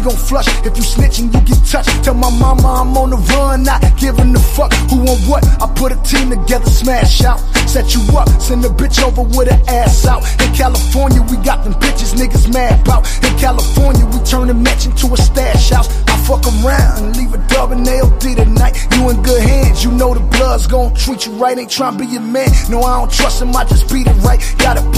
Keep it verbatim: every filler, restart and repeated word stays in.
gon' flush. If you snitching, you get touched. Tell my mama I'm on the run, not giving a fuck who on what. I put a team together, smash out, set you up, send a bitch over with her ass out. In California, we got them bitches niggas mad about. In California, we turn a match into a stash house. I fuck around and leave a dub and L D tonight. You in good hands, you know the blood's gon' treat you right. Ain't tryna be your man, no I don't trust him, I just beat it right. Gotta